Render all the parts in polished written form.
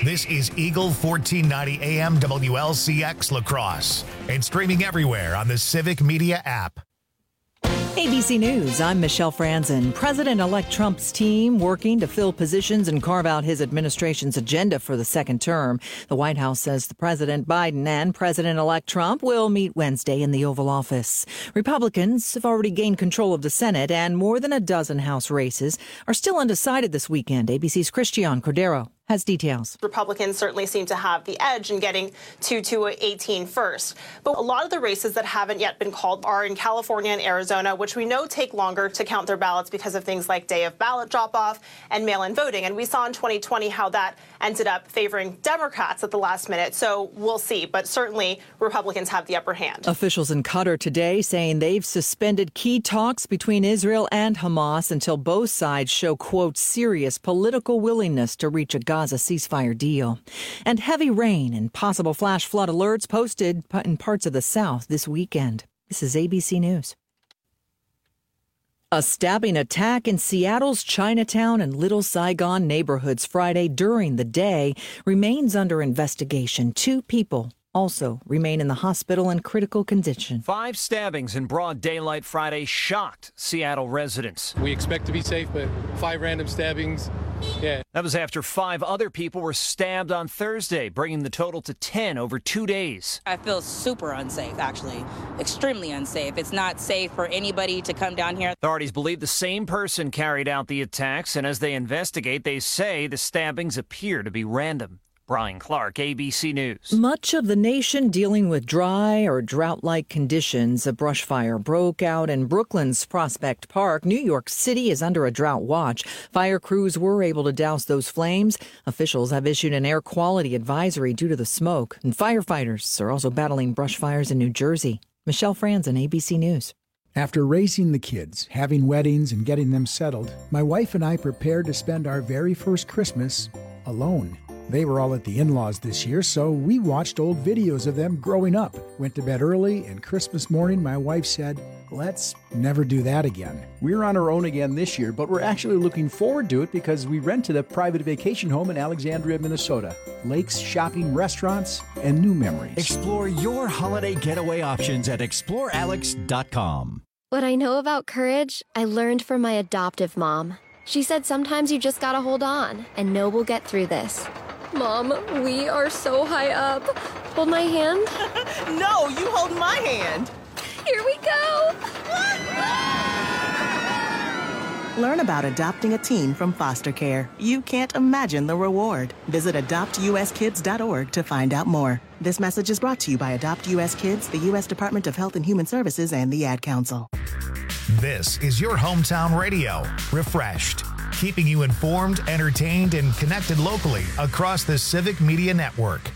This is Eagle 1490 AM WLCX La Crosse and streaming everywhere on the Civic Media app. ABC News, I'm Michelle Franzen. President-elect Trump's team working to fill positions and carve out his administration's agenda for the second term. The White House says the President Biden and President-elect Trump will meet Wednesday in the Oval Office. Republicans have already gained control of the Senate, and more than a dozen House races are still undecided this weekend. ABC's Christian Cordero has details. Republicans certainly seem to have the edge in getting to 218 first. But a lot of the races that haven't yet been called are in California and Arizona, which we know take longer to count their ballots because of things like day of ballot drop-off and mail-in voting. And we saw in 2020 how that ended up favoring Democrats at the last minute. So we'll see. But certainly Republicans have the upper hand. Officials in Qatar today saying they've suspended key talks between Israel and Hamas until both sides show, quote, serious political willingness to reach a Gaza ceasefire deal. And heavy rain and possible flash flood alerts posted in parts of the South this weekend. This is ABC News. A stabbing attack in Seattle's Chinatown and Little Saigon neighborhoods Friday during the day remains under investigation. 2 people also remain in the hospital in critical condition. 5 stabbings in broad daylight Friday shocked Seattle residents. We expect to be safe, but 5 random stabbings. Yeah. That was after 5 other people were stabbed on Thursday, bringing the total to 10 over 2 days. I feel super unsafe, actually. Extremely unsafe. It's not safe for anybody to come down here. Authorities believe the same person carried out the attacks, and as they investigate, they say the stabbings appear to be random. Brian Clark, ABC News. Much of the nation dealing with dry or drought-like conditions. A brush fire broke out in Brooklyn's Prospect Park. New York City is under a drought watch. Fire crews were able to douse those flames. Officials have issued an air quality advisory due to the smoke. And firefighters are also battling brush fires in New Jersey. Michelle Franzen, ABC News. After raising the kids, having weddings, and getting them settled, my wife and I prepared to spend our very first Christmas alone. They were all at the in-laws this year, so we watched old videos of them growing up. Went to bed early, and Christmas morning, my wife said, let's never do that again. We're on our own again this year, but we're actually looking forward to it because we rented a private vacation home in Alexandria, Minnesota. Lakes, shopping, restaurants, and new memories. Explore your holiday getaway options at explorealex.com. What I know about courage, I learned from my adoptive mom. She said sometimes you just gotta hold on and know we'll get through this. Mom, we are so high up. Hold my hand. No, you hold my hand. Here we go. Learn about adopting a teen from foster care. You can't imagine the reward. Visit adoptuskids.org to find out more. This message is brought to you by Adopt US Kids, the U.S. Department of Health and Human Services, and the Ad Council. This is your hometown radio, Refreshed, keeping you informed, entertained, and connected locally across the Civic Media Network.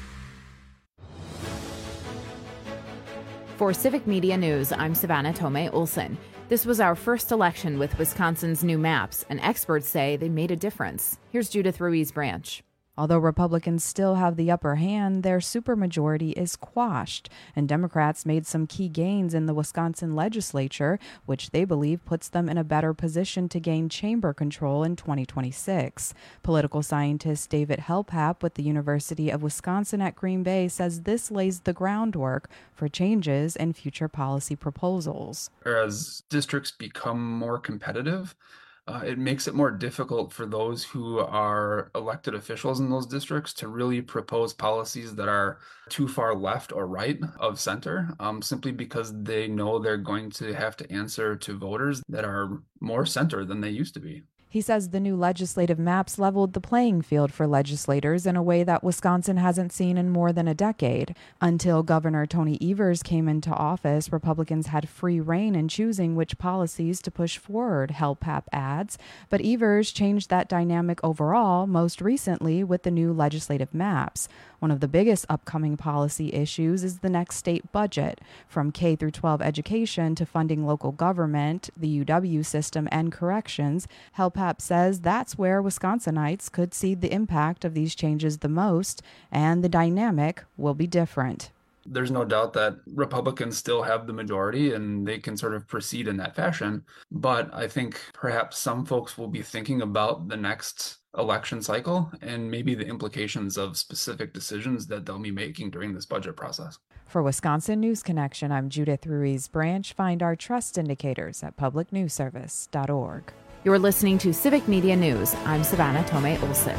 For Civic Media News, I'm Savannah Tomei Olson. This was our first election with Wisconsin's new maps, and experts say they made a difference. Here's Judith Ruiz Branch. Although Republicans still have the upper hand, their supermajority is quashed, and Democrats made some key gains in the Wisconsin legislature, which they believe puts them in a better position to gain chamber control in 2026. Political scientist David Helpap with the University of Wisconsin at Green Bay says this lays the groundwork for changes in future policy proposals. As districts become more competitive, it makes it more difficult for those who are elected officials in those districts to really propose policies that are too far left or right of center, simply because they know they're going to have to answer to voters that are more center than they used to be. He says the new legislative maps leveled the playing field for legislators in a way that Wisconsin hasn't seen in more than a decade. Until Governor Tony Evers came into office, Republicans had free rein in choosing which policies to push forward, Helpap adds. But Evers changed that dynamic overall, most recently with the new legislative maps. One of the biggest upcoming policy issues is the next state budget. From K through 12 education to funding local government, the UW system, and corrections, Helpap says that's where Wisconsinites could see the impact of these changes the most, and the dynamic will be different. There's no doubt that Republicans still have the majority and they can sort of proceed in that fashion. But I think perhaps some folks will be thinking about the next election cycle and maybe the implications of specific decisions that they'll be making during this budget process. For Wisconsin News Connection, I'm Judith Ruiz-Branch. Find our trust indicators at publicnewsservice.org. You're listening to Civic Media News. I'm Savannah Tomei Olson.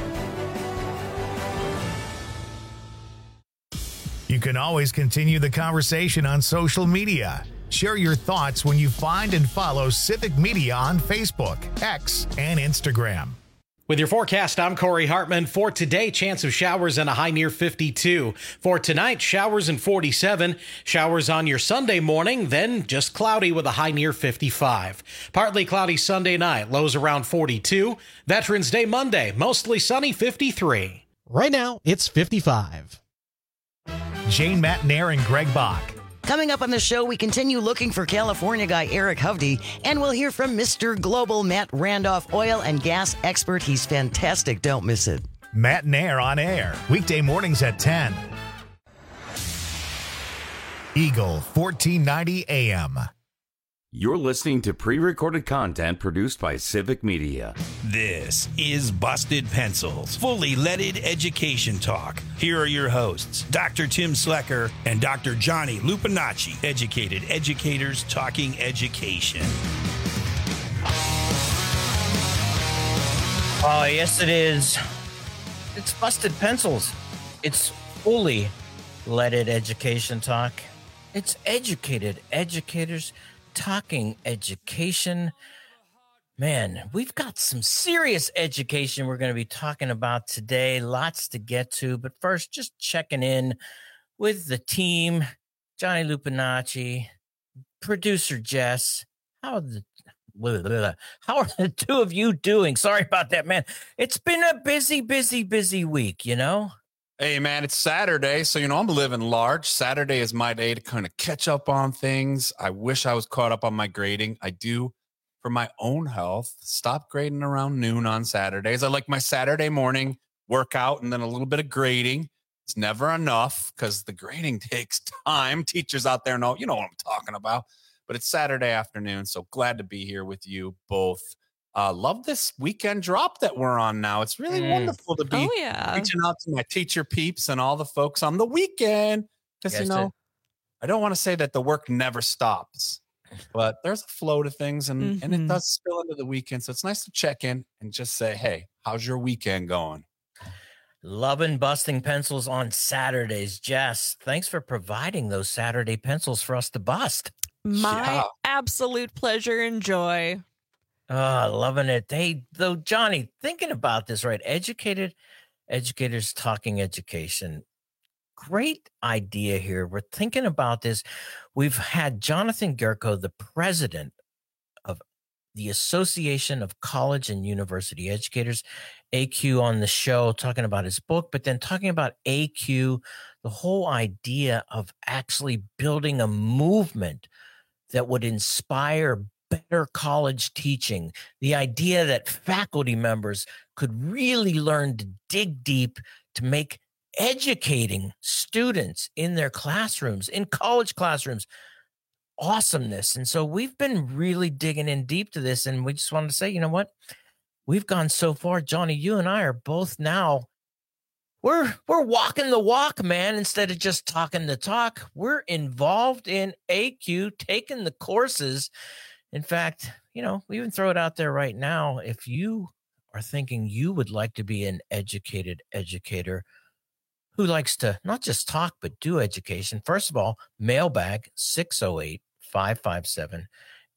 You can always continue the conversation on social media. Share your thoughts when you find and follow Civic Media on Facebook, X, and Instagram. With your forecast, I'm Corey Hartman. For today, chance of showers and a high near 52. For tonight, showers and 47. Showers on your Sunday morning, then just cloudy with a high near 55. Partly cloudy Sunday night, lows around 42. Veterans Day Monday, mostly sunny, 53. Right now, it's 55. Jane Matnair and Greg Bach. Coming up on the show, we continue looking for California guy Eric Hovde, and we'll hear from Mr. Global Matt Randolph, oil and gas expert. He's fantastic. Don't miss it. Matnair on air, weekday mornings at 10. Eagle 1490 AM. You're listening to pre-recorded content produced by Civic Media. This is Busted Pencils, fully leaded education talk. Here are your hosts, Dr. Tim Slecker and Dr. Johnny Lupinacci, educated educators talking education. Oh, yes, it is. It's Busted Pencils. It's fully leaded education talk. It's educated educators talking education. Man, we've got some serious education we're going to be talking about today. Lots to get to. But first, just checking in with the team. Johnny Lupinacci, producer Jess. How are the two of you doing? Sorry about that, man. It's been a busy week, you know? Hey, man, it's Saturday, so, I'm living large. Saturday is my day to kind of catch up on things. I wish I was caught up on my grading. I do, for my own health, stop grading around noon on Saturdays. I like my Saturday morning workout and then a little bit of grading. It's never enough because the grading takes time. Teachers out there know, what I'm talking about. But it's Saturday afternoon, so glad to be here with you both. Love this weekend drop that we're on now. It's really wonderful to be reaching out to my teacher peeps and all the folks on the weekend. Because, I don't want to say that the work never stops, but there's a flow to things and it does spill into the weekend. So it's nice to check in and just say, hey, how's your weekend going? Loving busting pencils on Saturdays. Jess, thanks for providing those Saturday pencils for us to bust. My absolute pleasure and joy. Oh, loving it. Hey, though, Johnny, thinking about this, right? Educated educators talking education. Great idea here. We're thinking about this. We've had Jonathan Gerko, the president of the Association of College and University Educators, ACU, on the show, talking about his book, but then talking about ACU, the whole idea of actually building a movement that would inspire better college teaching, the idea that faculty members could really learn to dig deep to make educating students in their classrooms, in college classrooms, awesomeness. And so we've been really digging in deep to this, and we just wanted to say, you know what? We've gone so far. Johnny, you and I are both now, we're walking the walk, man, instead of just talking the talk. We're involved in ACU, taking the courses. In fact, we even throw it out there right now. If you are thinking you would like to be an educated educator who likes to not just talk, but do education, first of all, mailbag 608-557-8577,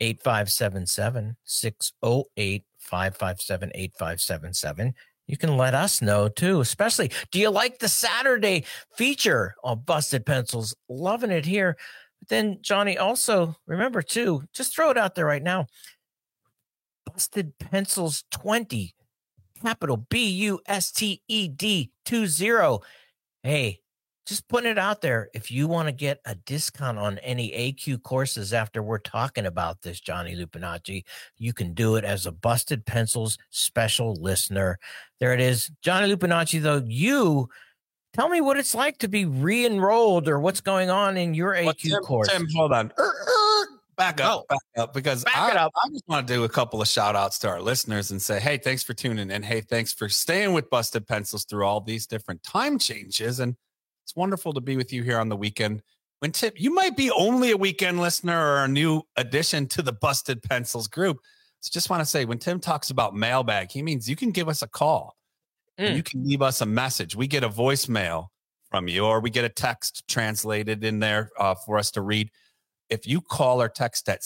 608-557-8577. You can let us know, too, especially, do you like the Saturday feature on Busted Pencils? Loving it here. But then, Johnny, also, remember, too, just throw it out there right now. Busted Pencils 20, capital BUSTED 20. Hey, just putting it out there. If you want to get a discount on any AQ courses after we're talking about this, Johnny Lupinacci, you can do it as a Busted Pencils special listener. There it is. Johnny Lupinacci, though, you Tell me what it's like to be re-enrolled or what's going on in your AQ course. Tim, hold on. Back up, because I just want to do a couple of shout outs to our listeners and say, hey, thanks for tuning in. Hey, thanks for staying with Busted Pencils through all these different time changes. And it's wonderful to be with you here on the weekend. When Tim, you might be only a weekend listener or a new addition to the Busted Pencils group. So just want to say, when Tim talks about mailbag, he means you can give us a call. And you can leave us a message. We get a voicemail from you, or we get a text translated in there for us to read. If you call or text at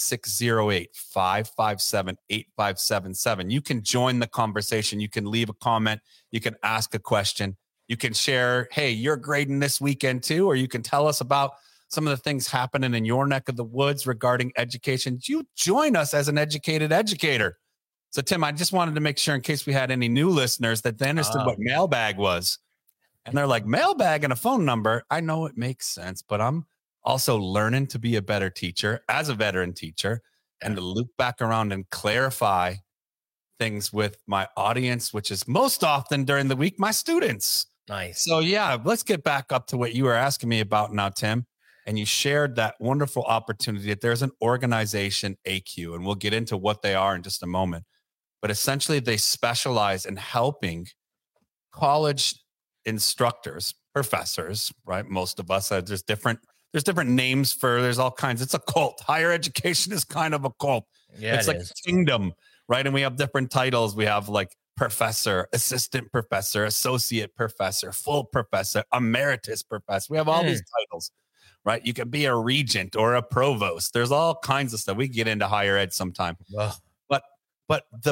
608-557-8577, you can join the conversation. You can leave a comment. You can ask a question. You can share, hey, you're grading this weekend too, or you can tell us about some of the things happening in your neck of the woods regarding education. You join us as an educated educator. So, Tim, I just wanted to make sure in case we had any new listeners that they understood what mailbag was. And they're like, mailbag and a phone number. I know it makes sense, but I'm also learning to be a better teacher as a veteran teacher and to loop back around and clarify things with my audience, which is most often during the week, my students. Nice. So, yeah, let's get back up to what you were asking me about now, Tim. And you shared that wonderful opportunity that there's an organization, AQ, and we'll get into what they are in just a moment. But essentially, they specialize in helping college instructors, professors, right? Most of us, there's different names for, there's all kinds. It's a cult. Higher education is kind of a cult. Yeah, it's like a kingdom, right? And we have different titles. We have like professor, assistant professor, associate professor, full professor, emeritus professor. We have all these titles, right? You can be a regent or a provost. There's all kinds of stuff. We can get into higher ed sometime. Ugh. But the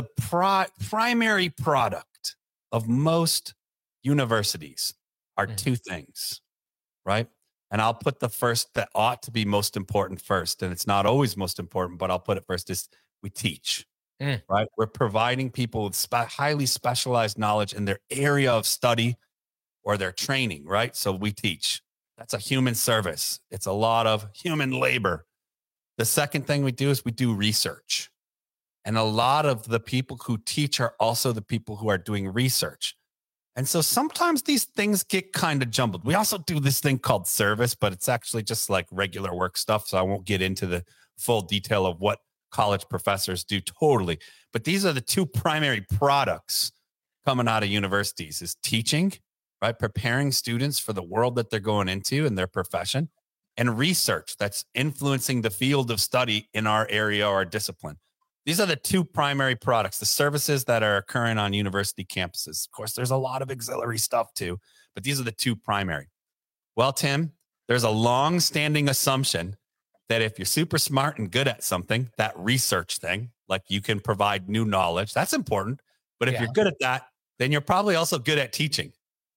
primary product of most universities are two things, right? And I'll put the first that ought to be most important first. And it's not always most important, but I'll put it first is we teach, right? We're providing people with highly specialized knowledge in their area of study or their training, right? So we teach. That's a human service. It's a lot of human labor. The second thing we do is we do research. And a lot of the people who teach are also the people who are doing research. And so sometimes these things get kind of jumbled. We also do this thing called service, but it's actually just like regular work stuff. So I won't get into the full detail of what college professors do totally. But these are the two primary products coming out of universities is teaching, right? Preparing students for the world that they're going into in their profession, and research that's influencing the field of study in our area or discipline. These are the two primary products, the services that are occurring on university campuses. Of course, there's a lot of auxiliary stuff too, but these are the two primary. Well, Tim, there's a long-standing assumption that if you're super smart and good at something, that research thing, like you can provide new knowledge, that's important. But if you're good at that, then you're probably also good at teaching.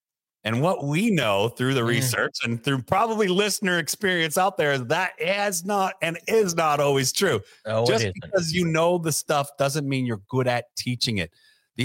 And what we know through the research and through probably listener experience out there is that has not and is not always true. Oh, just because you know the stuff doesn't mean you're good at teaching it.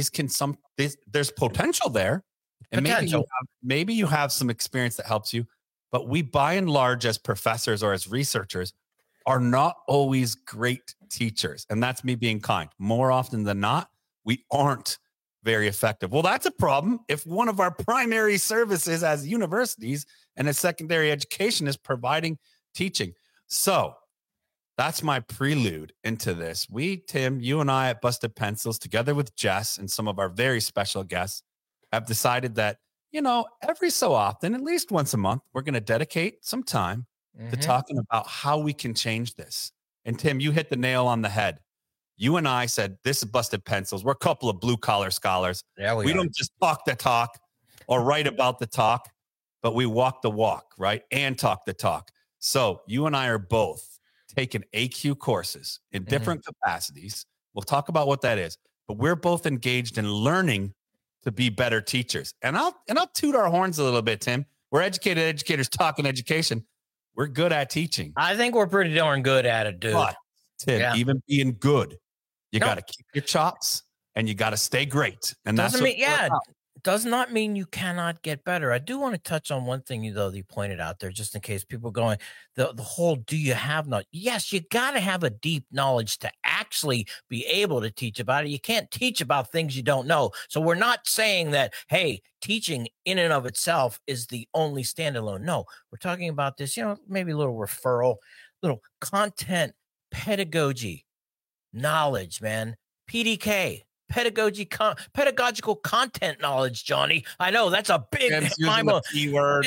There's potential there. And maybe you have some experience that helps you. But we, by and large, as professors or as researchers, are not always great teachers. And that's me being kind. More often than not, we aren't very effective. Well, that's a problem if one of our primary services as universities and as secondary education is providing teaching. So that's my prelude into this. Tim, you and I at Busted Pencils, together with Jess and some of our very special guests, have decided that, every so often, at least once a month, we're going to dedicate some time to talking about how we can change this. And Tim, you hit the nail on the head. You and I said, this is Busted Pencils. We're a couple of blue collar scholars. Yeah, we don't just talk the talk or write about the talk, but we walk the walk, right? And talk the talk. So you and I are both taking AQ courses in different capacities. We'll talk about what that is, but we're both engaged in learning to be better teachers. And I'll toot our horns a little bit, Tim. We're educated educators talking education. We're good at teaching. I think we're pretty darn good at it, dude. But, Tim, even being good, you got to keep your chops and you got to stay great. And doesn't that's mean, does not mean you cannot get better. I do want to touch on one thing, though, that you pointed out there, just in case people are going, the whole, do you have knowledge? Yes, you got to have a deep knowledge to actually be able to teach about it. You can't teach about things you don't know. So we're not saying that, hey, teaching in and of itself is the only standalone. No, we're talking about this, maybe a little referral, little content, pedagogy, knowledge, man, PDK. Pedagogical content knowledge, Johnny. I know that's a big keyword.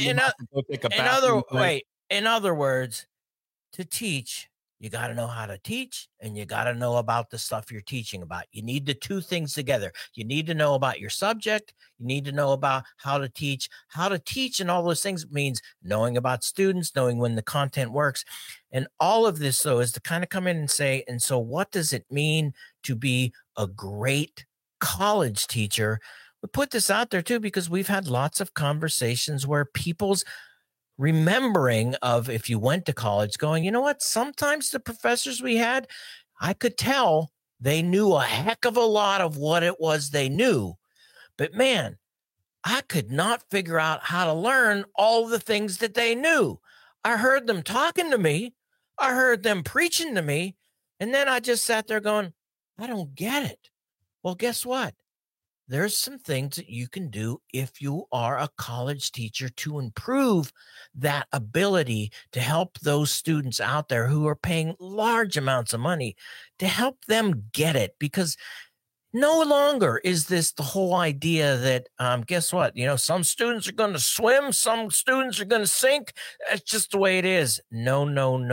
In other words, to teach, you got to know how to teach, and you got to know about the stuff you're teaching about. You need the two things together. You need to know about your subject. You need to know about how to teach. How to teach and all those things means knowing about students, knowing when the content works. And all of this, though, is to kind of come in and say, and so what does it mean to be a great college teacher? We put this out there, too, because we've had lots of conversations where people's remembering of, if you went to college, going, you know what, sometimes the professors we had, I could tell they knew a heck of a lot of what it was they knew. But man, I could not figure out how to learn all the things that they knew. I heard them talking to me. I heard them preaching to me. And then I just sat there going, I don't get it. Well, guess what? There's some things that you can do if you are a college teacher to improve that ability to help those students out there who are paying large amounts of money, to help them get it. Because no longer is this the whole idea that, guess what? Some students are going to swim, some students are going to sink. That's just the way it is. No.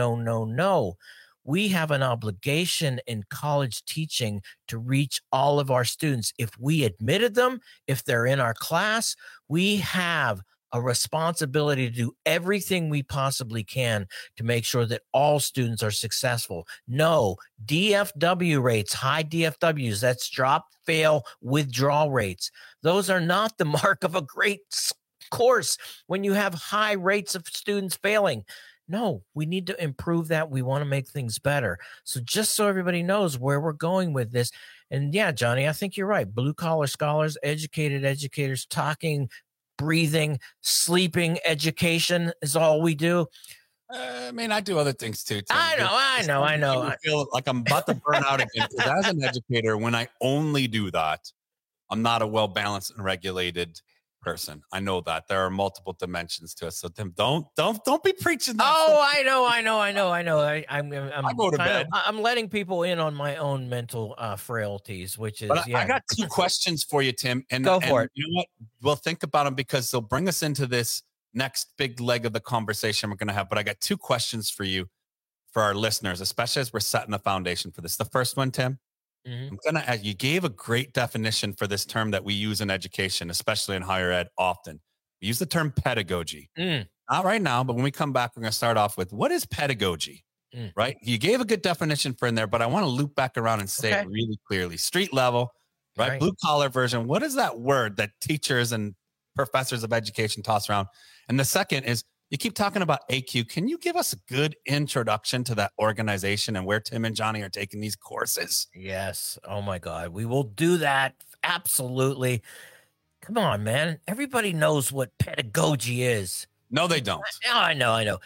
We have an obligation in college teaching to reach all of our students. If we admitted them, if they're in our class, we have a responsibility to do everything we possibly can to make sure that all students are successful. No, DFW rates, high DFWs, that's drop, fail, withdrawal rates. Those are not the mark of a great course when you have high rates of students failing. No, we need to improve that. We want to make things better. So just so everybody knows where we're going with this. And yeah, Johnny, I think you're right. Blue collar scholars, educated educators, talking, breathing, sleeping education is all we do. I do other things too. Tim. I know. I feel like I'm about to burn out again. Because as an educator, when I only do that, I'm not a well-balanced and regulated person. I know that there are multiple dimensions to it. So Tim, don't be preaching that. Oh, I know. I'm go to bed. I'm letting people in on my own mental frailties, which is. I got two questions for you, Tim. And go for it. You know what? We'll think about them because they'll bring us into this next big leg of the conversation we're going to have. But I got two questions for you, for our listeners, especially as we're setting the foundation for this. The first one, Tim. Mm-hmm. I'm going to add, you gave a great definition for this term that we use in education, especially in higher ed often. We use the term pedagogy. Not right now, but when we come back, we're going to start off with what is pedagogy, right? You gave a good definition for in there, but I want to loop back around and say it really clearly. Street level, right? Blue collar version. What is that word that teachers and professors of education toss around? And the second is, you keep talking about AQ. Can you give us a good introduction to that organization and where Tim and Johnny are taking these courses? Yes. Oh, my God. We will do that. Absolutely. Come on, man. Everybody knows what pedagogy is. No, they don't. I know.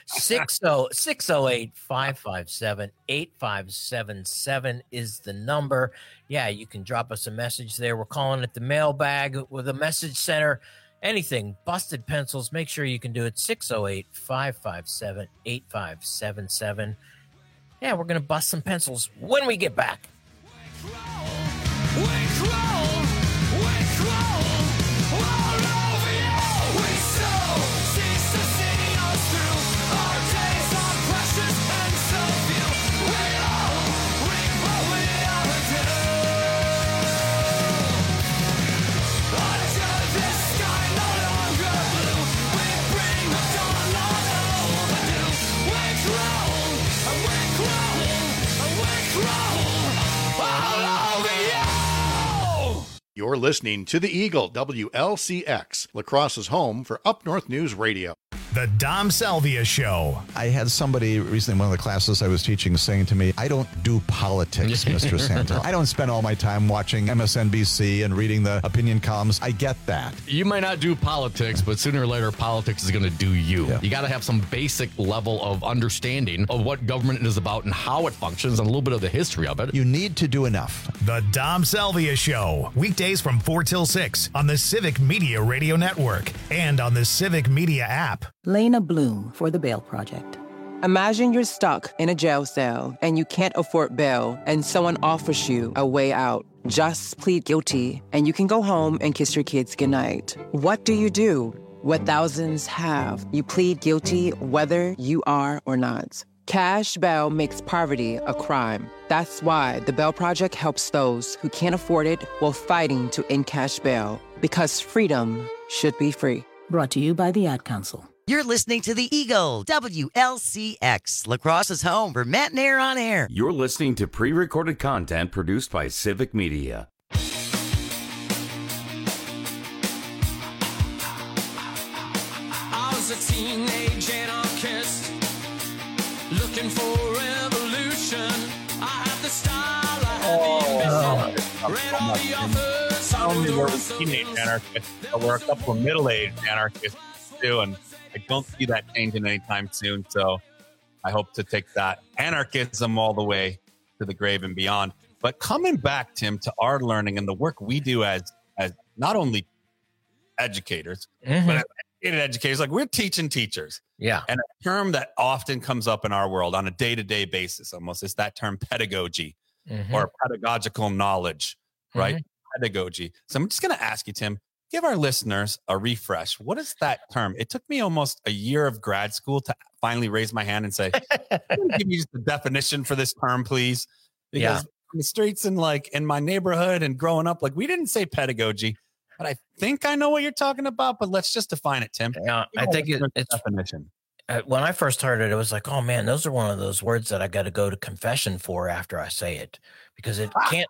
608-557-8577 is the number. Yeah, you can drop us a message there. We're calling it the mailbag with a message center. Anything, busted pencils, make sure you can do it. 608-557-8577. Yeah, we're going to bust some pencils when we get back. You're listening to The Eagle, WLCX, La Crosse's home for Up North News Radio. The Dom Salvia Show. I had somebody recently in one of the classes I was teaching saying to me, I don't do politics, Mr. Santel. I don't spend all my time watching MSNBC and reading the opinion columns. I get that. You might not do politics, but sooner or later, politics is going to do you. Yeah. You got to have some basic level of understanding of what government is about and how it functions and a little bit of the history of it. You need to do enough. The Dom Salvia Show. Weekdays from 4 till 6 on the Civic Media Radio Network and on the Civic Media app. Lena Bloom for the Bail Project. Imagine you're stuck in a jail cell and you can't afford bail and someone offers you a way out. Just plead guilty and you can go home and kiss your kids goodnight. What do you do? What thousands have. You plead guilty whether you are or not. Cash bail makes poverty a crime. That's why the Bail Project helps those who can't afford it while fighting to end cash bail. Because freedom should be free. Brought to you by the Ad Council. You're listening to the Eagle, WLCX, La Crosse's home for Matt and Air on Air. You're listening to pre-recorded content produced by Civic Media. I was a teenage anarchist looking for revolution. I have the style, I have the ambition. Read all the authors. Not only were we teenage anarchists, but we're a couple of middle-aged anarchists too, and I don't see that changing anytime soon. So I hope to take that anarchism all the way to the grave and beyond. But coming back, Tim, to our learning and the work we do as not only educators, but as educators, like we're teaching teachers. Yeah. And a term that often comes up in our world on a day-to-day basis almost is that term pedagogy or pedagogical knowledge, right? Pedagogy. So I'm just going to ask you, Tim, give our listeners a refresh. What is that term? It took me almost a year of grad school to finally raise my hand and say, give me just the definition for this term, please. Because on the streets and like in my neighborhood and growing up, like we didn't say pedagogy, but I think I know what you're talking about, but let's just define it, Tim. Yeah, I think it's definition. When I first heard it, it was like, oh man, those are one of those words that I got to go to confession for after I say it because it can't,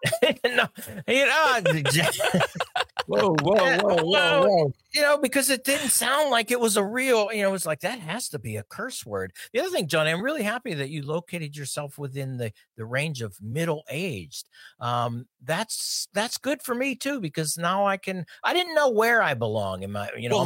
whoa. You know, because it didn't sound like it was a real, it was like, that has to be a curse word. The other thing, Johnny, I'm really happy that you located yourself within the range of middle-aged. That's good for me too, because now I didn't know where I belong in my,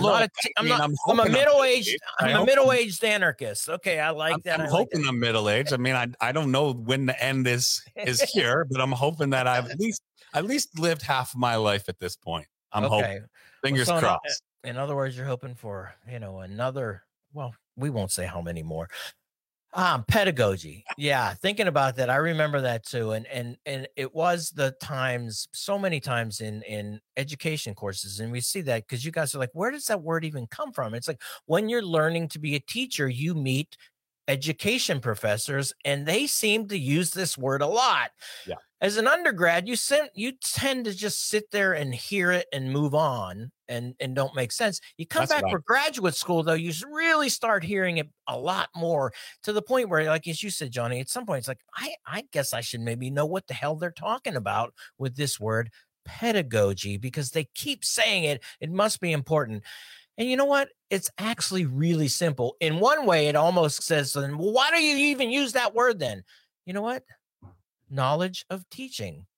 I'm a middle-aged anarchist. Okay. I like that. I'm hoping I'm middle-aged. I mean, I don't know when the end is here, but I'm hoping that I've at least lived half of my life at this point. I'm hoping. Fingers crossed. In other words, you're hoping for, another, well, we won't say how many more. Pedagogy. Yeah. Thinking about that. I remember that too. And it was the times, so many times in education courses. And we see that because you guys are like, where does that word even come from? It's like when you're learning to be a teacher, you meet education professors and they seem to use this word a lot. Yeah. As an undergrad, you tend to just sit there and hear it and move on and don't make sense. You come back for graduate school, though, you really start hearing it a lot more to the point where, like, as you said, Johnny, at some point, it's like, I guess I should maybe know what the hell they're talking about with this word pedagogy because they keep saying it. It must be important. And you know what? It's actually really simple. In one way, it almost says, then, well, why do you even use that word then? You know what? Knowledge of teaching.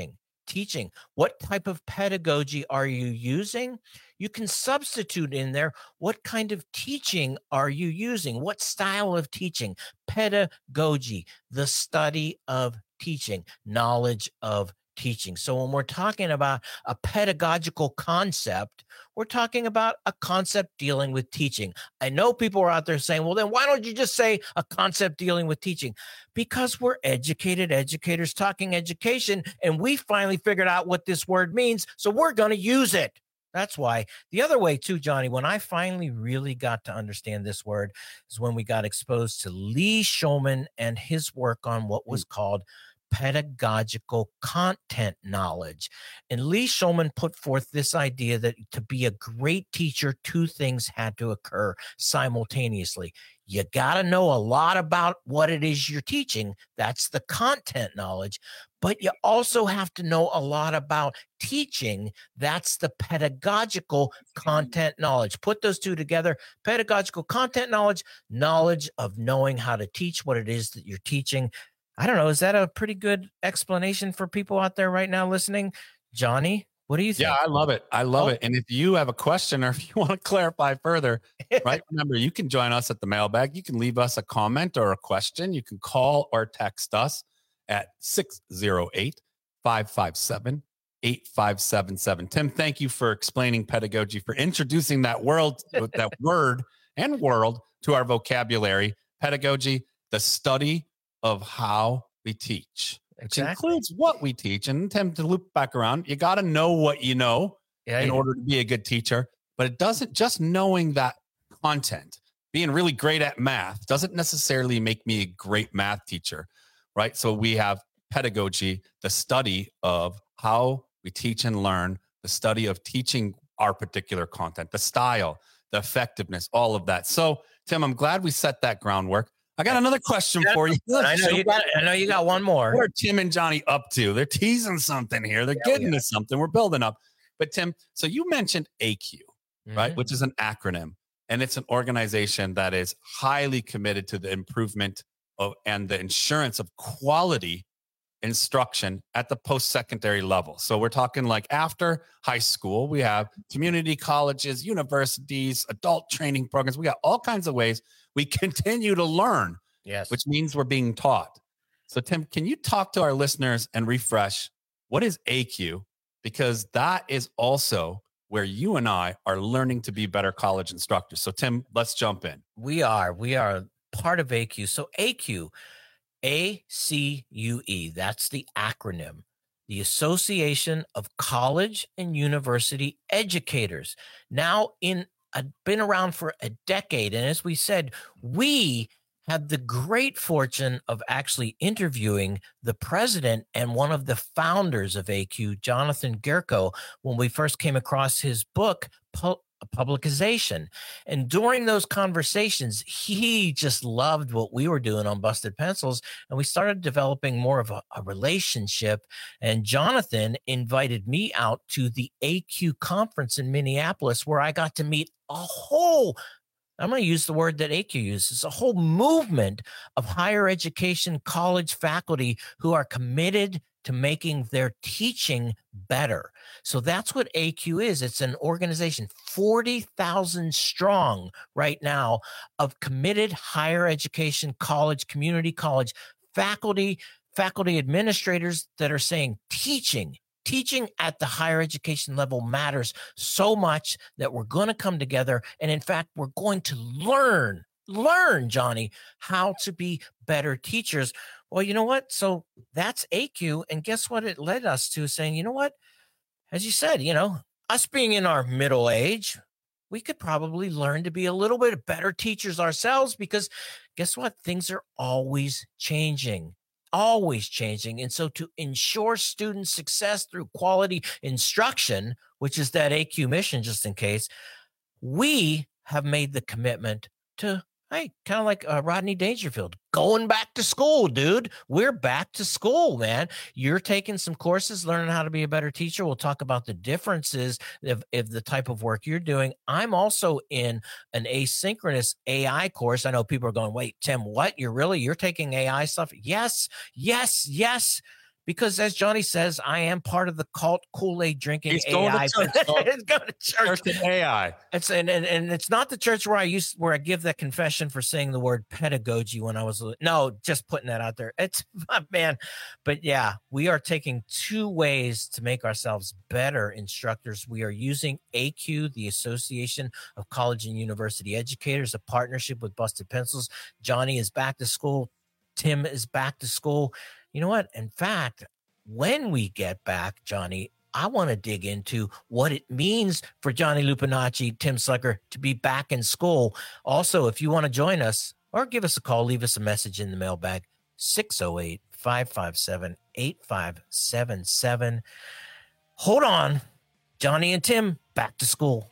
What type of pedagogy are you using? You can substitute in there. What kind of teaching are you using? What style of teaching? Pedagogy, the study of teaching, knowledge of teaching. So when we're talking about a pedagogical concept, we're talking about a concept dealing with teaching. I know people are out there saying, well, then why don't you just say a concept dealing with teaching? Because we're educated educators talking education, and we finally figured out what this word means, so we're going to use it. That's why. The other way too, Johnny, when I finally really got to understand this word is when we got exposed to Lee Shulman and his work on what was called pedagogical content knowledge. And Lee Shulman put forth this idea that to be a great teacher, two things had to occur simultaneously. You got to know a lot about what it is you're teaching. That's the content knowledge. but you also have to know a lot about teaching. That's the pedagogical content knowledge. Put those two together: pedagogical content knowledge, knowledge of knowing how to teach what it is that you're teaching. I don't know. Is that a pretty good explanation for people out there right now listening? Johnny, what do you think? Yeah, I love it. I love it. And if you have a question or if you want to clarify further, right, remember, you can join us at the mailbag. You can leave us a comment or a question. You can call or text us at 608-557-8577. Tim, thank you for explaining pedagogy, for introducing that word to our vocabulary. Pedagogy, the study of how we teach. Which includes what we teach. And Tim, to loop back around, you got to know what you know in order to be a good teacher. But it doesn't just knowing that content, being really great at math doesn't necessarily make me a great math teacher, right? So we have pedagogy, the study of how we teach and learn, the study of teaching our particular content, the style, the effectiveness, all of that. So Tim, I'm glad we set that groundwork. I got another question for you. I know you got one more. What are Tim and Johnny up to? They're teasing something here. They're getting to something. We're building up. But Tim, so you mentioned AQ, right? Which is an acronym. And it's an organization that is highly committed to the improvement of and the insurance of quality instruction at the post-secondary level. So we're talking like after high school, we have community colleges, universities, adult training programs. We got all kinds of ways we continue to learn, which means we're being taught. So Tim, can you talk to our listeners and refresh what is AQ? Because that is also where you and I are learning to be better college instructors. So Tim, let's jump in. We are part of AQ. So AQ, ACUE, that's the acronym, the Association of College and University Educators. Now been around for a decade. And as we said, we had the great fortune of actually interviewing the president and one of the founders of AQ, Jonathan Gerko, when we first came across his book, Publicization. And during those conversations, he just loved what we were doing on Busted Pencils. And we started developing more of a relationship. And Jonathan invited me out to the AQ conference in Minneapolis, where I got to meet I'm going to use the word that AQ uses, a whole movement of higher education college faculty who are committed to making their teaching better. So that's what AQ is. It's an organization, 40,000 strong right now, of committed higher education college, community college faculty administrators that are saying teaching at the higher education level matters so much that we're going to come together. And in fact, we're going to learn, Johnny, how to be better teachers. Well, you know what? So that's AQ. And guess what it led us to, saying, you know what? As you said, us being in our middle age, we could probably learn to be a little bit better teachers ourselves, because guess what? Things are always changing. And so to ensure student success through quality instruction, which is that AQ mission, just in case, we have made the commitment to, hey, kind of like Rodney Dangerfield, going back to school, dude. We're back to school, man. You're taking some courses, learning how to be a better teacher. We'll talk about the differences of the type of work you're doing. I'm also in an asynchronous AI course. I know people are going, wait, Tim, what? You're taking AI stuff? Yes. Because as Johnny says, I am part of the cult Kool-Aid drinking He's AI. going to church. It's going to church. Church and AI. It's and it's not the church where I give that confession for saying the word pedagogy when I was just putting that out there. It's man, but yeah, we are taking two ways to make ourselves better instructors. We are using AQ, the Association of College and University Educators, a partnership with Busted Pencils. Johnny is back to school. Tim is back to school. You know what? In fact, when we get back, Johnny, I want to dig into what it means for Johnny Lupinacci, Tim Slecker, to be back in school. Also, if you want to join us or give us a call, leave us a message in the mailbag, 608-557-8577. Hold on. Johnny and Tim, back to school.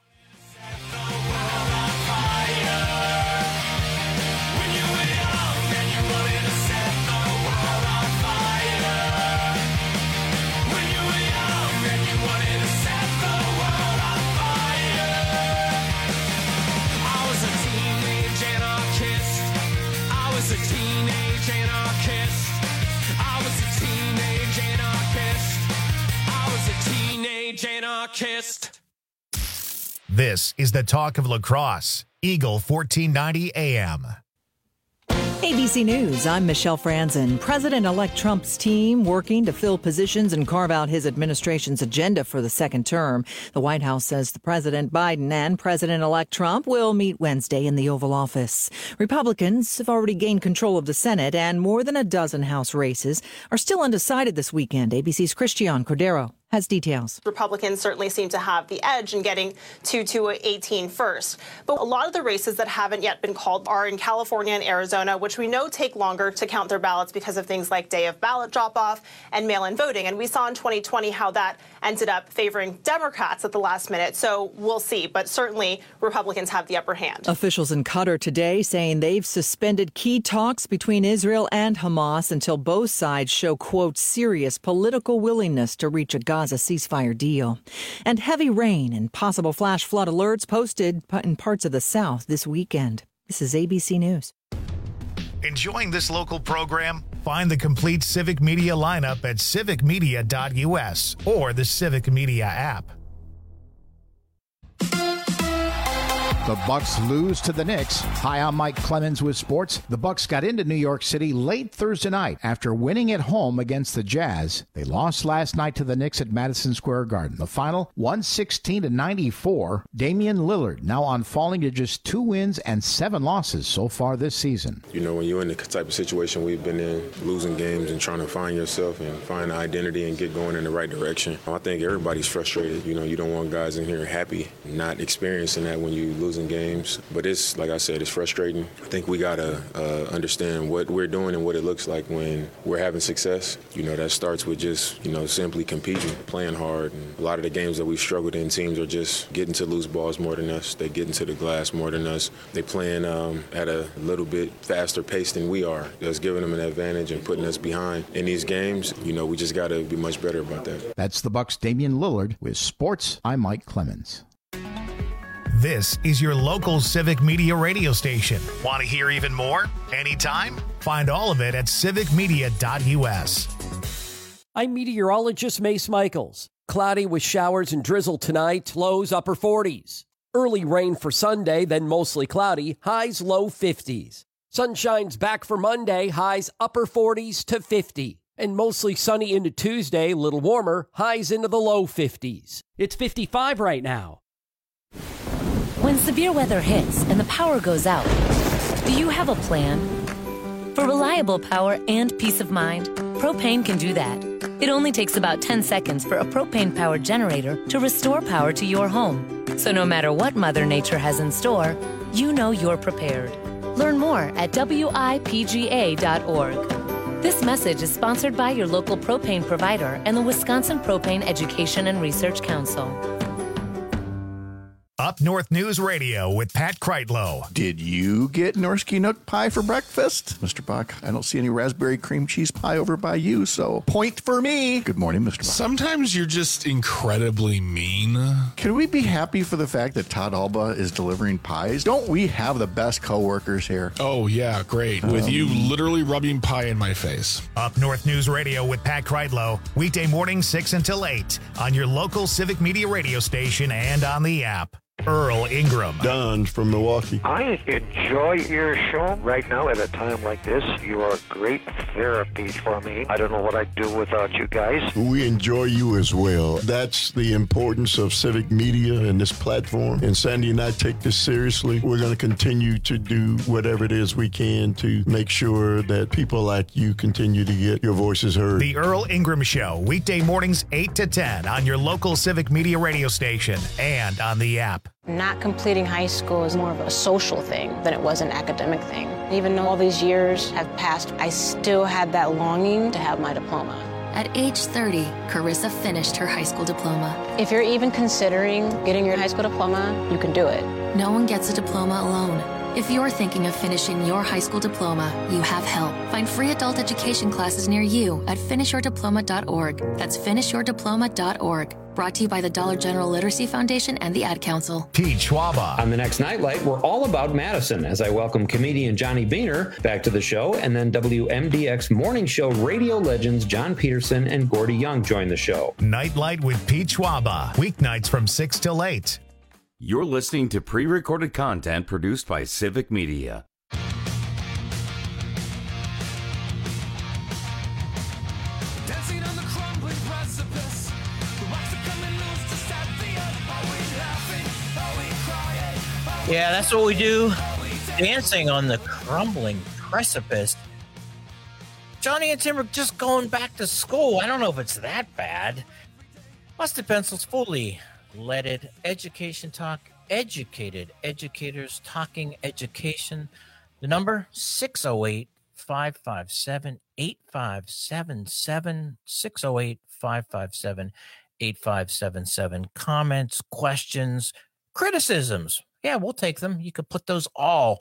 This is the talk of La Crosse, Eagle 1490 AM. ABC News, I'm Michelle Franzen. President-elect Trump's team working to fill positions and carve out his administration's agenda for the second term. The White House says the President Biden and President-elect Trump will meet Wednesday in the Oval Office. Republicans have already gained control of the Senate, and more than a dozen House races are still undecided this weekend. ABC's Christian Cordero has details. Republicans certainly seem to have the edge in getting to 18 first. But a lot of the races that haven't yet been called are in California and Arizona, which we know take longer to count their ballots because of things like day of ballot drop-off and mail-in voting. And we saw in 2020 how that ended up favoring Democrats at the last minute. So we'll see. But certainly Republicans have the upper hand. Officials in Qatar today saying they've suspended key talks between Israel and Hamas until both sides show, quote, serious political willingness to reach a Gaza ceasefire deal. And heavy rain and possible flash flood alerts posted in parts of the South this weekend. This is ABC News. Enjoying this local program? Find the complete Civic Media lineup at civicmedia.us or the Civic Media app. The Bucks lose to the Knicks. Hi, I'm Mike Clemens with sports. The Bucks got into New York City late Thursday night after winning at home against the Jazz. They lost last night to the Knicks at Madison Square Garden. The final, 116-94. Damian Lillard now on falling to just 2 wins and 7 losses so far this season. You know, when you're in the type of situation we've been in, losing games and trying to find yourself and find identity and get going in the right direction, I think everybody's frustrated. You know, you don't want guys in here happy, not experiencing that when you lose in games. But it's, like I said, it's frustrating. I think we got to understand what we're doing and what it looks like when we're having success. You know, that starts with just, you know, simply competing, playing hard. And a lot of the games that we've struggled in, teams are just getting to loose balls more than us. They get into the glass more than us. They playing at a little bit faster pace than we are. That's giving them an advantage and putting us behind. In these games, you know, we just got to be much better about that. That's the Bucks' Damian Lillard. With sports, I'm Mike Clemens. This is your local Civic Media radio station. Want to hear even more? Anytime? Find all of it at civicmedia.us. I'm meteorologist Mace Michaels. Cloudy with showers and drizzle tonight, lows upper 40s. Early rain for Sunday, then mostly cloudy, highs low 50s. Sunshine's back for Monday, highs upper 40s to 50. And mostly sunny into Tuesday, little warmer, highs into the low 50s. It's 55 right now. When severe weather hits and the power goes out, do you have a plan? For reliable power and peace of mind, Propane can do that. It only takes about 10 seconds for a propane-powered generator to restore power to your home. So no matter what Mother Nature has in store, you know you're prepared. Learn more at WIPGA.org. This message is sponsored by your local propane provider and the Wisconsin Propane Education and Research Council. Up North News Radio with Pat Kreitlow. Did you get Norsky Nook pie for breakfast? Mr. Bach, I don't see any raspberry cream cheese pie over by you, so point for me. Good morning, Mr. Bach. Sometimes you're just incredibly mean. Can we be happy for the fact that Todd Alba is delivering pies? Don't we have the best coworkers here? Oh, yeah, great. With you literally rubbing pie in my face. Up North News Radio with Pat Kreitlow. Weekday morning 6 until 8 on your local Civic Media radio station and on the app. Earl Ingram. Don from Milwaukee. I enjoy your show right now at a time like this. You are great therapy for me. I don't know what I'd do without you guys. We enjoy you as well. That's the importance of civic media and this platform. And Sandy and I take this seriously. We're going to continue to do whatever it is we can to make sure that people like you continue to get your voices heard. The Earl Ingram Show, weekday mornings 8 to 10 on your local Civic Media radio station and on the app. Not completing high school is more of a social thing than it was an academic thing. Even though all these years have passed, I still had that longing to have my diploma. At age 30, Carissa finished her high school diploma. If you're even considering getting your high school diploma, you can do it. No one gets a diploma alone. If you're thinking of finishing your high school diploma, you have help. Find free adult education classes near you at finishyourdiploma.org. That's finishyourdiploma.org. Brought to you by the Dollar General Literacy Foundation and the Ad Council. Pete Schwaba. On the next Nightlight, we're all about Madison as I welcome comedian Johnny Beaner back to the show, and then WMDX Morning Show radio legends John Peterson and Gordy Young join the show. Nightlight with Pete Schwaba. Weeknights from 6 till 8. You're listening to pre-recorded content produced by Civic Media. Dancing on the crumbling precipice. The rocks are coming loose to set the earth. Are we laughing? Are we crying? Yeah, that's what we do. Dancing on the crumbling precipice. Johnny and Tim are just going back to school. I don't know if it's that bad. Busted Pencils fully leaded education talk. Educated educators talking education. The number 608-557-8577. 608-557-8577. Comments, questions, criticisms. Yeah, we'll take them. You could put those all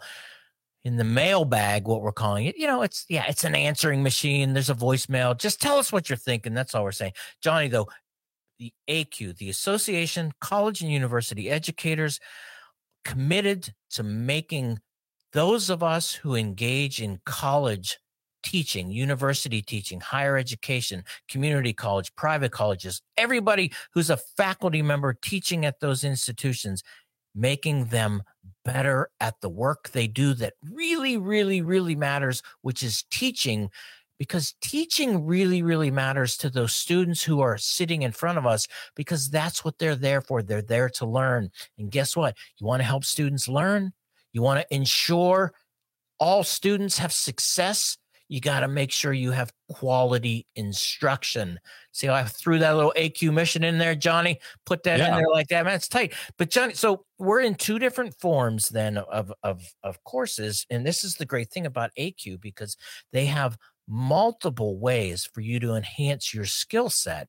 in the mailbag, what we're calling it. You know, it's an answering machine. There's a voicemail. Just tell us what you're thinking. That's all we're saying. Johnny, though, the ACU, the Association College and University Educators, committed to making those of us who engage in college teaching, university teaching, higher education, community college, private colleges, everybody who's a faculty member teaching at those institutions, making them better at the work they do that really, really, really matters, which is teaching, because teaching really, really matters to those students who are sitting in front of us, because that's what they're there for. They're there to learn. And guess what? You want to help students learn? You want to ensure all students have success? You got to make sure you have quality instruction. See how I threw that little AQ mission in there, Johnny? Put that in there like that, man. It's tight. But Johnny, so we're in two different forms then of courses. And this is the great thing about AQ, because they have multiple ways for you to enhance your skill set.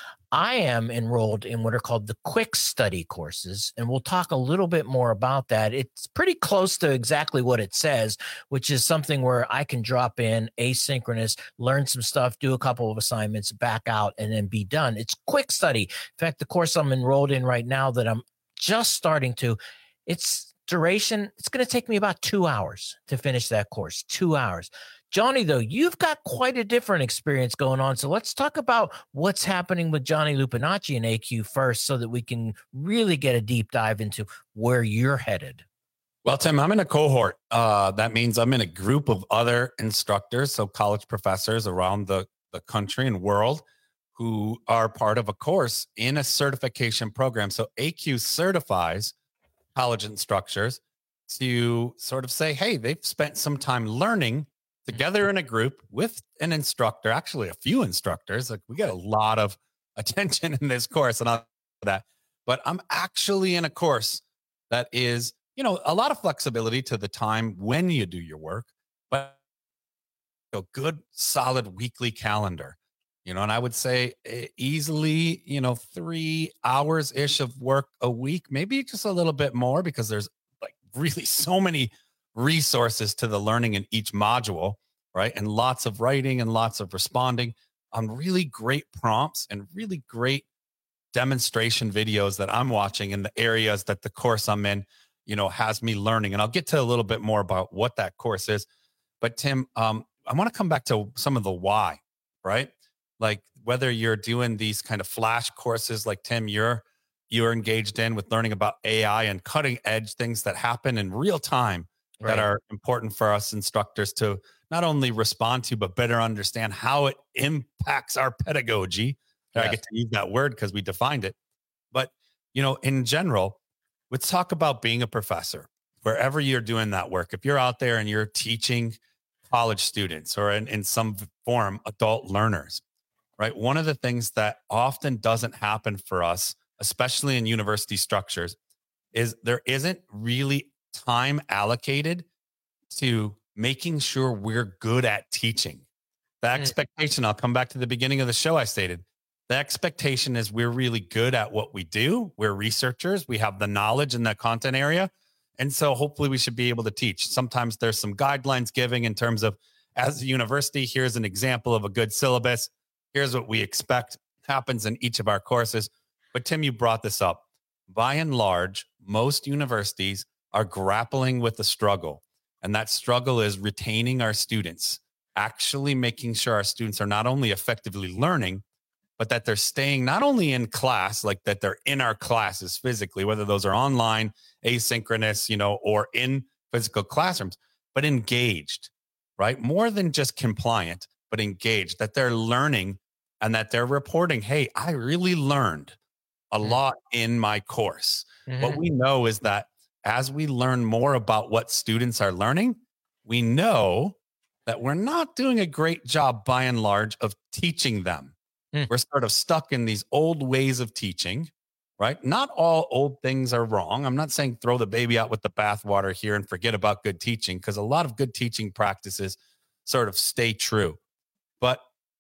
I am enrolled in what are called the quick study courses, and we'll talk a little bit more about that. It's pretty close to exactly what it says, which is something where I can drop in asynchronous, learn some stuff, do a couple of assignments, back out, and then be done. It's quick study. In fact, the course I'm enrolled in right now that I'm just starting to, its duration, it's going to take me about 2 hours to finish that course. 2 hours. Johnny, though, you've got quite a different experience going on. So let's talk about what's happening with Johnny Lupinacci and AQ first, so that we can really get a deep dive into where you're headed. Well, Tim, I'm in a cohort. That means I'm in a group of other instructors, so college professors around the country and world, who are part of a course in a certification program. So AQ certifies college instructors to sort of say, hey, they've spent some time learning together in a group with an instructor, actually a few instructors. Like, we get a lot of attention in this course and all that. But I'm actually in a course that is, a lot of flexibility to the time when you do your work, but a good, solid weekly calendar, and I would say easily, 3 hours-ish of work a week, maybe just a little bit more, because there's like really so many resources to the learning in each module, right? And lots of writing and lots of responding on really great prompts and really great demonstration videos that I'm watching in the areas that the course I'm in, has me learning. And I'll get to a little bit more about what that course is. But Tim, I want to come back to some of the why, right? Like, whether you're doing these kind of flash courses like Tim, you're engaged in, with learning about AI and cutting edge things that happen in real time, that are important for us instructors to not only respond to, but better understand how it impacts our pedagogy. Yes. I get to use that word because we defined it. But, in general, let's talk about being a professor, wherever you're doing that work. If you're out there and you're teaching college students, or in some form, adult learners, right? One of the things that often doesn't happen for us, especially in university structures, is there isn't really time allocated to making sure we're good at teaching. The expectation, I'll come back to the beginning of the show, I stated, the expectation is we're really good at what we do. We're researchers. We have the knowledge in that content area. And so hopefully we should be able to teach. Sometimes there's some guidelines giving in terms of, as a university, here's an example of a good syllabus. Here's what we expect happens in each of our courses. But Tim, you brought this up. By and large, most universities are grappling with a struggle. And that struggle is retaining our students, actually making sure our students are not only effectively learning, but that they're staying not only in class, like that they're in our classes physically, whether those are online, asynchronous, or in physical classrooms, but engaged, right? More than just compliant, but engaged, that they're learning and that they're reporting, hey, I really learned a lot in my course. What we know is that as we learn more about what students are learning, we know that we're not doing a great job by and large of teaching them. We're sort of stuck in these old ways of teaching, right? Not all old things are wrong. I'm not saying throw the baby out with the bathwater here and forget about good teaching, because a lot of good teaching practices sort of stay true. But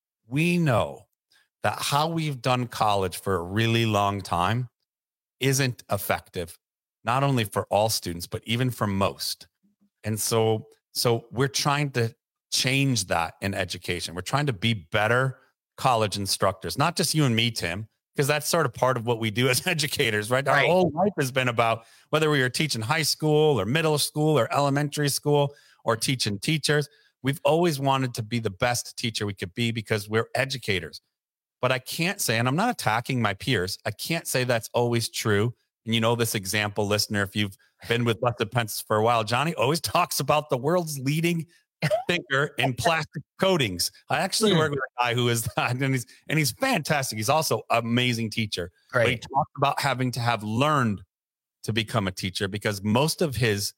we know that how we've done college for a really long time isn't effective, not only for all students, but even for most. And so we're trying to change that in education. We're trying to be better college instructors, not just you and me, Tim, because that's sort of part of what we do as educators, right? Our whole life has been about whether we were teaching high school or middle school or elementary school or teaching teachers. We've always wanted to be the best teacher we could be because we're educators. But I can't say, and I'm not attacking my peers, I can't say that's always true. And this example, listener, if you've been with Left of Pencils for a while, Johnny always talks about the world's leading thinker in plastic coatings. I actually work with a guy who is that, and he's fantastic. He's also an amazing teacher. But he talked about having to have learned to become a teacher because most of his